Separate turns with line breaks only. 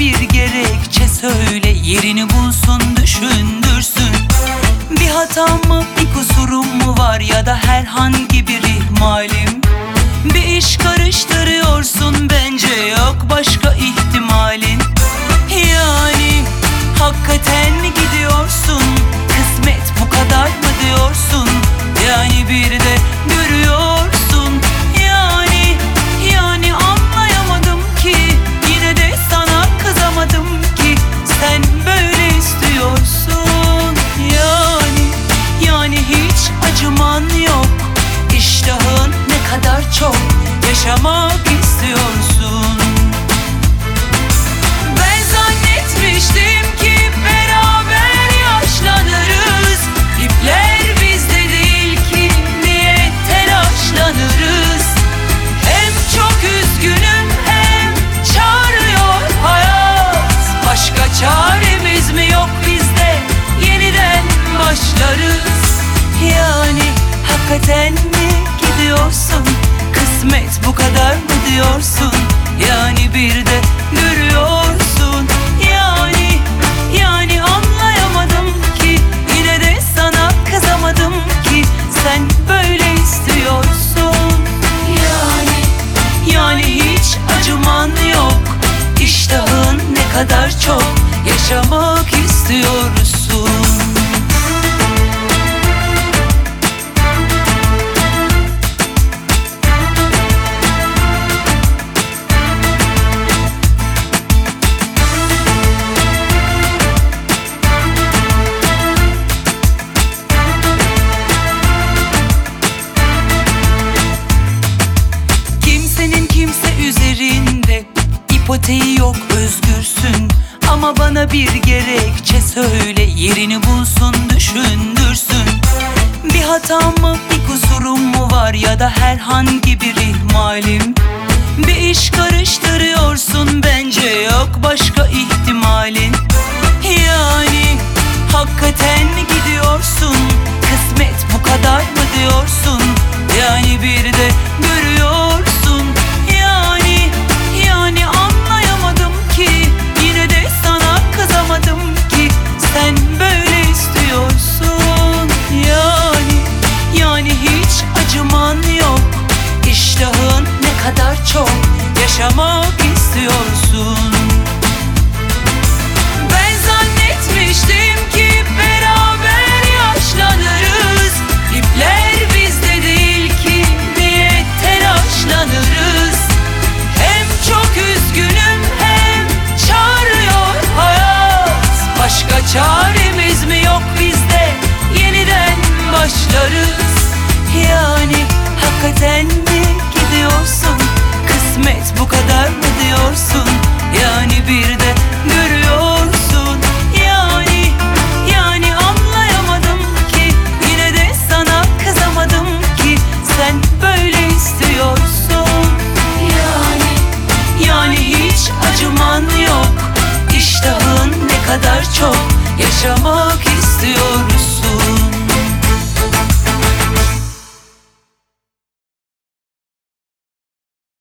bir gerekçe söyle, yerini bulsun, düşündürsün. Bir hatam mı, bir kusurum mu var, ya da herhangi bir ihmalim? Bir iş karıştırıyorsun, bence yok başka ihtimalin. Yani hakikaten mi gidiyorsun, kısmet bu kadar mı diyorsun? Yani bir de görüyorsun. Yani anlayamadım ki, yine de sana kızamadım ki, sen böyle istiyorsun. Yani hiç acıman yok, iştahın ne kadar çok, yaşamak istiyorsun. Ben zannetmiştim ki beraber yaşlanırız, ipler bizde değil ki, niye telaşlanırız? Hem çok üzgünüm hem çağırıyor hayat, başka çaremiz mi yok bizde, yeniden başlarız. Yani hakikaten mi gidiyorsun, kısmet bu kadar mı diyorsun? Yani bir de görüyorsun. Yani anlayamadım ki, yine de sana kızamadım ki, sen böyle istiyorsun. Yani hiç acıman yok, iştahın ne kadar çok, yaşamak istiyorsun. Üzerinde ipoteği yok, özgürsün. Ama bana bir gerekçe söyle, yerini bulsun, düşündürsün. Bir hatam mı, bir kusurum mu var, ya da herhangi bir ihmalim? Bir iş karıştırıyorsun, bence yok başka ihtimalin. Yani hakikaten mi gidiyorsun, kısmet bu kadar mı diyorsun? Yani bir de görüyorsun. Yani anlayamadım ki, yine de sana kızamadım ki, sen böyle istiyorsun. Yani hiç acıman yok, iştahın ne kadar çok, yaşamak istiyorsun. Ben zannetmiştim ki beraber yaşlanırız, ipler bizde değil ki, niye telaşlanırız? Hem çok üzgünüm hem çağırıyor hayat, başka çaremiz mi yok bizde, yeniden başlarız. Yani hakikaten mi gidiyorsun, kısmet bu kadar mı diyorsun? Yani bir de görüyorsun. Yani anlayamadım ki, yine de sana kızamadım ki, sen böyle istiyorsun. Yani hiç acıman yok, iştahın ne kadar çok, yaşamak istiyorum.